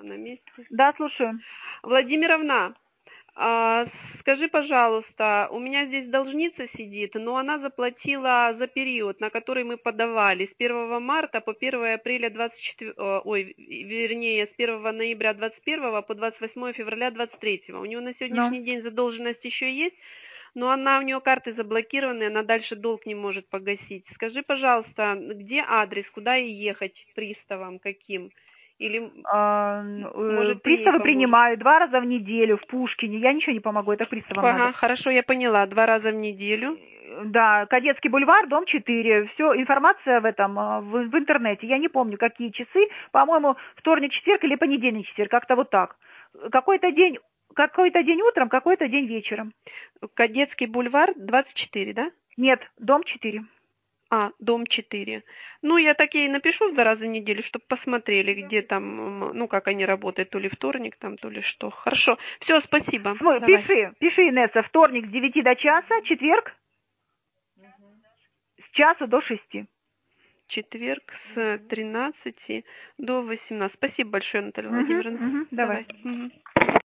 на месте. Да, слушаю. Владимировна, а, скажи, пожалуйста, у меня здесь должница сидит, но она заплатила за период, на который мы подавали, с 1 марта по 1 апреля 24, вернее, с 1 ноября 21 по 28 февраля 23. У нее на Ну. сегодняшний день задолженность еще есть, но у нее карты заблокированы, она дальше долг не может погасить. Скажи, пожалуйста, где адрес, куда ей ехать приставам, каким? Или, может, ты ей Приставы поможешь? принимают 2 раза в неделю в Пушкине. Я ничего не помогу, это приставам Ага, надо. хорошо, я поняла. 2 раза в неделю. Да, Кадетский бульвар, дом 4. Все, информация в этом, в интернете. Я не помню, какие часы. По-моему, вторник, четверг или понедельник, четверг. Как-то вот так. Какой-то день утром, какой-то день вечером. Кадетский бульвар, 24, да? Нет, дом 4. А, дом 4. Ну, я так ей напишу 2 раза в неделю, чтобы посмотрели, где там, ну, как они работают, то ли вторник там, то ли что. Хорошо. Все, спасибо. Давай. Пиши, Инесса, вторник с 9 до часа, четверг с часу до 6. Четверг с 13 до 18. Спасибо большое, Наталья Владимировна. Давай. Давай. Мгм.